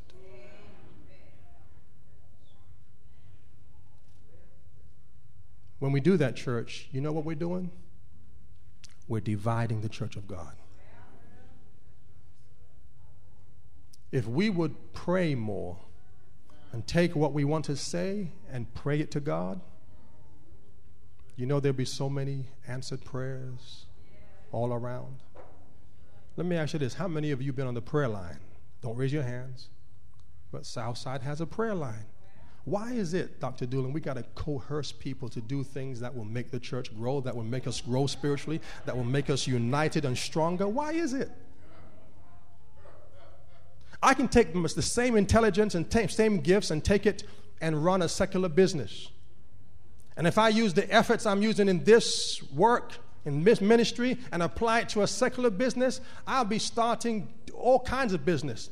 When we do that, church, you know what we're doing? We're dividing the church of God. If we would pray more and take what we want to say and pray it to God, you know there'll be so many answered prayers all around. Let me ask you this. How many of you have been on the prayer line? Don't raise your hands. But Southside has a prayer line. Why is it, Dr. Doolin, we got to coerce people to do things that will make the church grow, that will make us grow spiritually, that will make us united and stronger? Why is it? I can take the same intelligence and same gifts and take it and run a secular business. And if I use the efforts I'm using in this work, in this ministry, and apply it to a secular business, I'll be starting all kinds of business.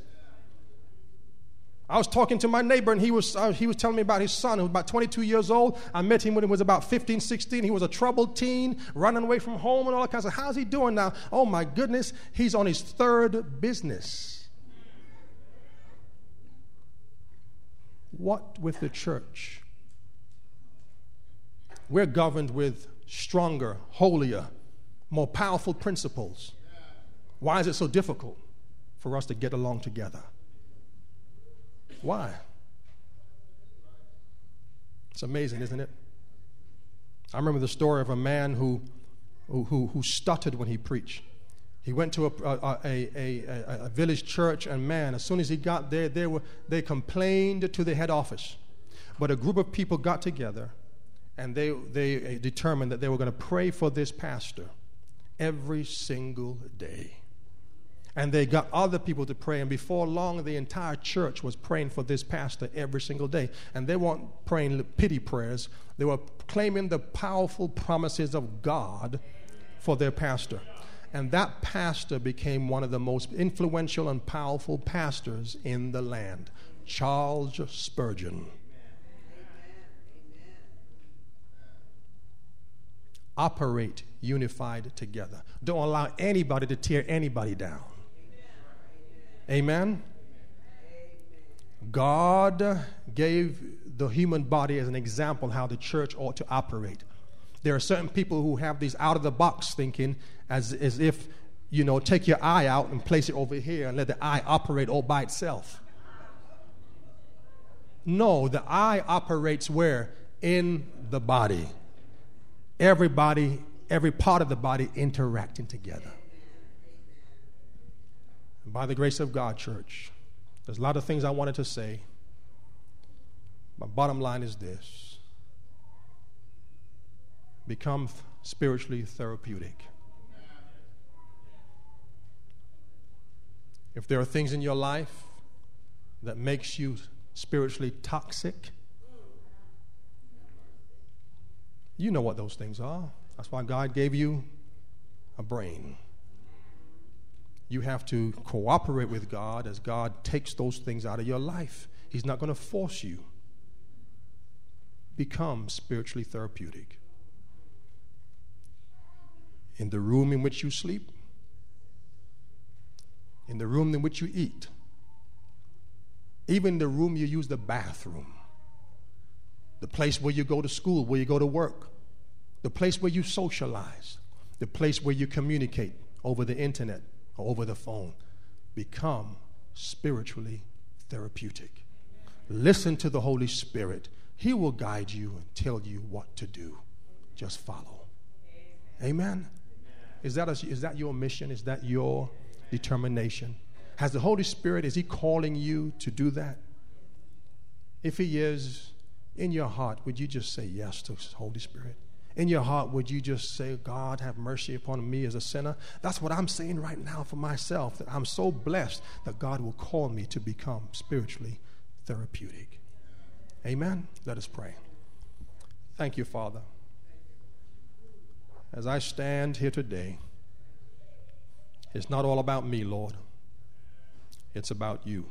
I was talking to my neighbor, and he was telling me about his son, who was about 22 years old. I met him when he was about 15, 16. He was a troubled teen, running away from home and all that kinds of. How's he doing now? Oh, my goodness, he's on his third business. What with the church? We're governed with stronger, holier, more powerful principles. Why is it so difficult for us to get along together? Why? It's amazing, isn't it? I remember the story of a man who stuttered when he preached. He went to a village church, and man, as soon as he got there, they complained to the head office. But a group of people got together, and they determined that they were going to pray for this pastor every single day. And they got other people to pray, and before long, the entire church was praying for this pastor every single day. And they weren't praying pity prayers. They were claiming the powerful promises of God for their pastor. And that pastor became one of the most influential and powerful pastors in the land, Charles Spurgeon. Operate unified together. Don't allow anybody to tear anybody down. Amen? God gave the human body as an example how the church ought to operate. There are certain people who have these out-of-the-box thinking as if, take your eye out and place it over here and let the eye operate all by itself. No, the eye operates where? In the body. Everybody every part of the body interacting together. And by the grace of God, church, there's a lot of things I wanted to say. My bottom line is this: become spiritually therapeutic. If there are things in your life that makes you spiritually toxic, you know what those things are. That's why God gave you a brain. You have to cooperate with God as God takes those things out of your life. He's not going to force you. Become spiritually therapeutic. In the room in which you sleep, in the room in which you eat, even the room you use the bathroom, the place where you go to school, where you go to work, the place where you socialize, the place where you communicate over the internet or over the phone. Become spiritually therapeutic. Listen to the Holy Spirit. He will guide you and tell you what to do. Just follow. Amen. Is that your mission? Is that your determination? Has the Holy Spirit, is He calling you to do that? If He is, in your heart, would you just say yes to the Holy Spirit? In your heart, would you just say, God, have mercy upon me as a sinner? That's what I'm saying right now for myself, that I'm so blessed that God will call me to become spiritually therapeutic. Amen? Let us pray. Thank you, Father. As I stand here today, it's not all about me, Lord. It's about you.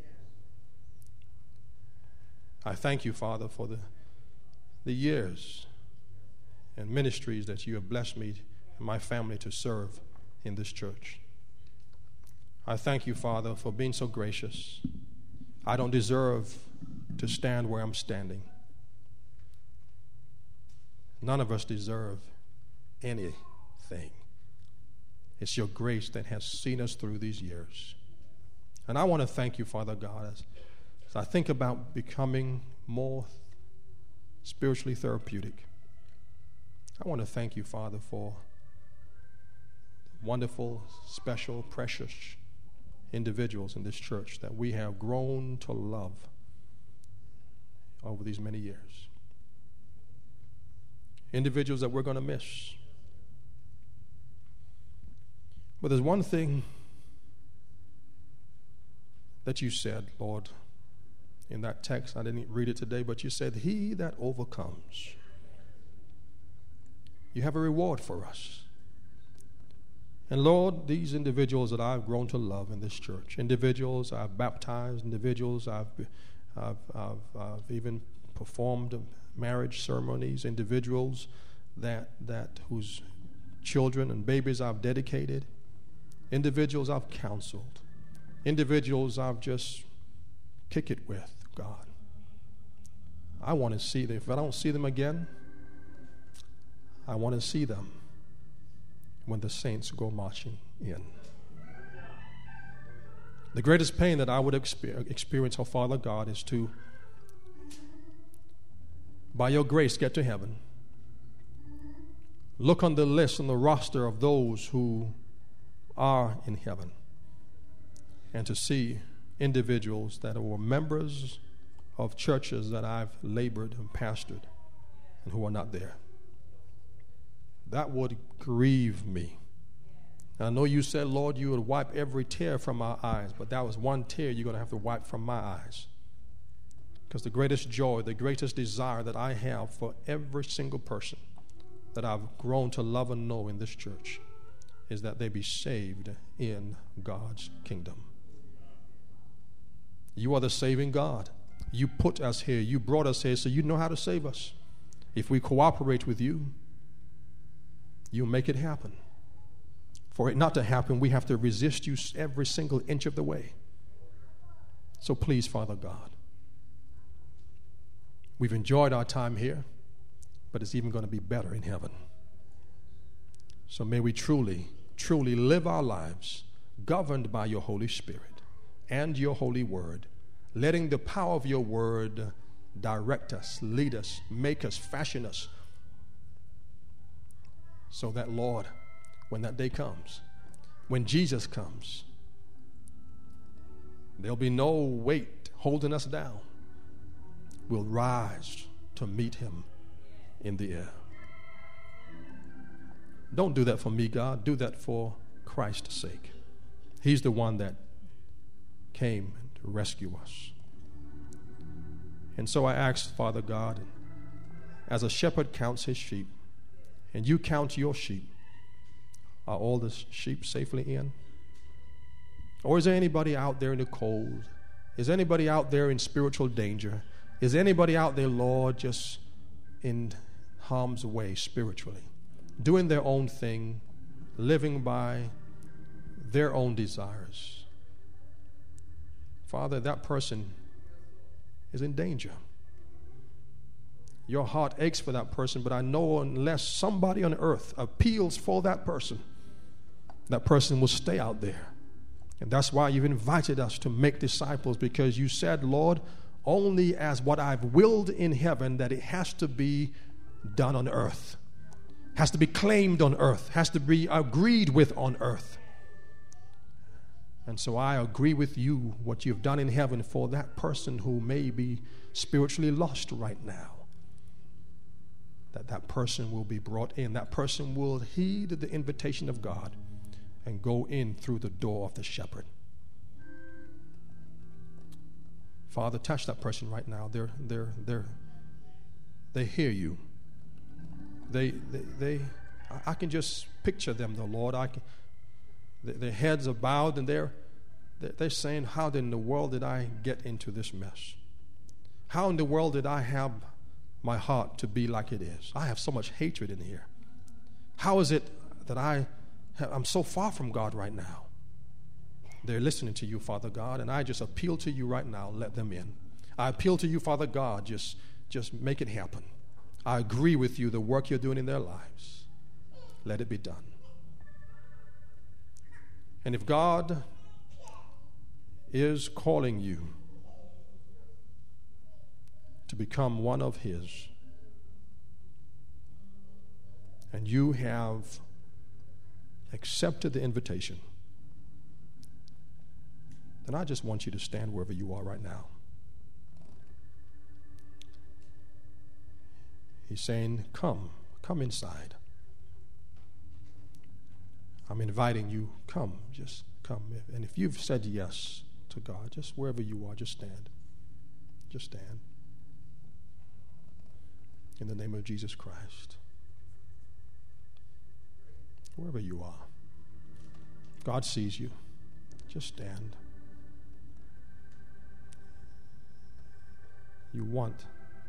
I thank you, Father, for the years and ministries that you have blessed me and my family to serve in this church. I thank you, Father, for being so gracious. I don't deserve to stand where I'm standing. None of us deserve anything. It's your grace that has seen us through these years. And I want to thank you, Father God, as I think about becoming more spiritually therapeutic. I want to thank you, Father, for wonderful, special, precious individuals in this church that we have grown to love over these many years. Individuals that we're going to miss. But there's one thing that you said, Lord, in that text. I didn't read it today, but you said, he that overcomes. You have a reward for us. And Lord, these individuals that I've grown to love in this church, individuals I've baptized, individuals I've even performed marriage ceremonies, individuals that whose children and babies I've dedicated, individuals I've counseled, individuals I've just kicked it with, God. I want to see them. If I don't see them again, I want to see them when the saints go marching in. The greatest pain that I would experience, oh Father God, is to, by your grace, get to heaven, look on the list and the roster of those who are in heaven, and to see individuals that were members of churches that I've labored and pastored and who are not there. That would grieve me. I know you said, Lord, you would wipe every tear from our eyes, but that was one tear you're going to have to wipe from my eyes. Because the greatest joy, the greatest desire that I have for every single person that I've grown to love and know in this church is that they be saved in God's kingdom. You are the saving God. You put us here. You brought us here, so you know how to save us. If we cooperate with you, you'll make it happen. For it not to happen, we have to resist you every single inch of the way. So please, Father God, we've enjoyed our time here, but it's even going to be better in heaven. So may we truly, truly live our lives governed by your Holy Spirit and your holy word, letting the power of your word direct us, lead us, make us, fashion us, So that, Lord, when that day comes, when Jesus comes, there'll be no weight holding us down. We'll rise to meet him in the air. Don't do that for me, God. Do that for Christ's sake. He's the one that came to rescue us. And so I ask, Father God, as a shepherd counts his sheep, and you count your sheep, are all the sheep safely in? Or is there anybody out there in the cold? Is anybody out there in spiritual danger? Is anybody out there, Lord, just in harm's way spiritually, doing their own thing, living by their own desires? Father, that person is in danger. Your heart aches for that person, but I know unless somebody on earth appeals for that person will stay out there. And that's why you've invited us to make disciples, because you said, Lord, only as what I've willed in heaven, that it has to be done on earth, has to be claimed on earth, has to be agreed with on earth. And so I agree with you, what you've done in heaven for that person who may be spiritually lost right now, that person will be brought in. That person will heed the invitation of God and go in through the door of the shepherd. Father, touch that person right now. They hear you. I can just picture them, though, Lord. Their heads are bowed, and they're saying, how in the world did I get into this mess? How in the world did I have my heart to be like it is? I have so much hatred in here. How is it that I'm so far from God right now? They're listening to you, Father God, and I just appeal to you right now. Let them in. I appeal to you, Father God. Just make it happen. I agree with you, the work you're doing in their lives. Let it be done. And if God is calling you to become one of his, and you have accepted the invitation, then I just want you to stand wherever you are right now. He's saying, come inside. I'm inviting you, just come. And if you've said yes to God, just wherever you are, just stand. Just stand. In the name of Jesus Christ. Wherever you are. God sees you. Just stand. You want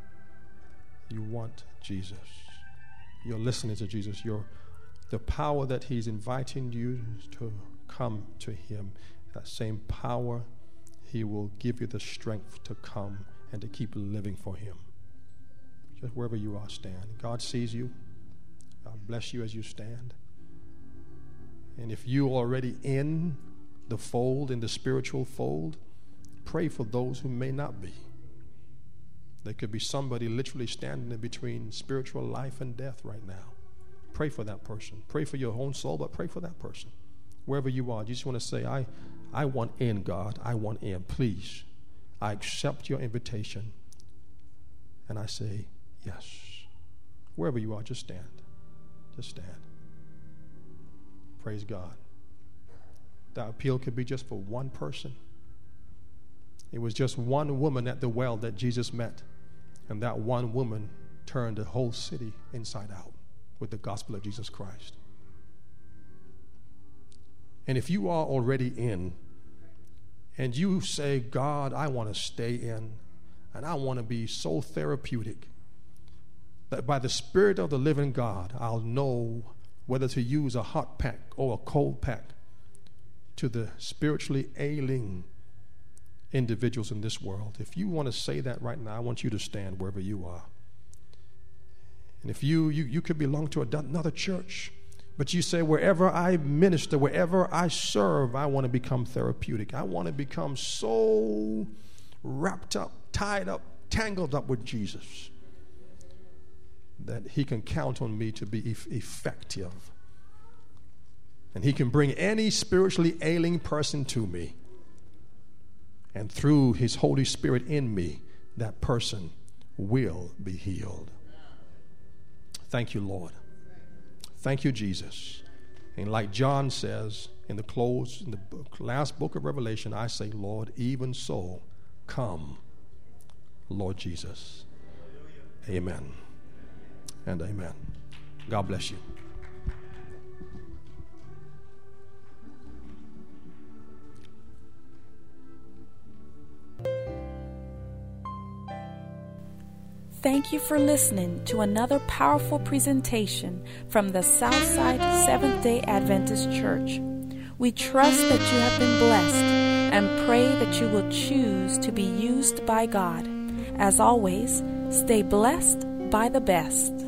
Jesus. You're listening to Jesus. The power that he's inviting you to come to him, that same power, he will give you the strength to come and to keep living for him. Just wherever you are, stand. God sees you. God bless you as you stand. And if you're already in the fold, in the spiritual fold, pray for those who may not be. There could be somebody literally standing in between spiritual life and death right now. Pray for that person. Pray for your own soul, but pray for that person. Wherever you are, you just want to say, I want in, God. I want in. Please, I accept your invitation. And I say, yes. Wherever you are, just stand. Just stand. Praise God. That appeal could be just for one person. It was just one woman at the well that Jesus met. And that one woman turned the whole city inside out with the gospel of Jesus Christ. And if you are already in, and you say, God, I want to stay in, and I want to be so therapeutic that by the Spirit of the living God, I'll know whether to use a hot pack or a cold pack to the spiritually ailing individuals in this world. If you want to say that right now, I want you to stand wherever you are. And if you could belong to another church, but you say, wherever I minister, wherever I serve, I want to become therapeutic. I want to become so wrapped up, tied up, tangled up with Jesus that he can count on me to be effective. And he can bring any spiritually ailing person to me. And through his Holy Spirit in me, that person will be healed. Thank you, Lord. Thank you, Jesus. And like John says in the last book of Revelation, I say, Lord, even so, come, Lord Jesus. Amen and amen. God bless you. Thank you for listening to another powerful presentation from the Southside Seventh-day Adventist Church. We trust that you have been blessed and pray that you will choose to be used by God. As always, stay blessed by the best.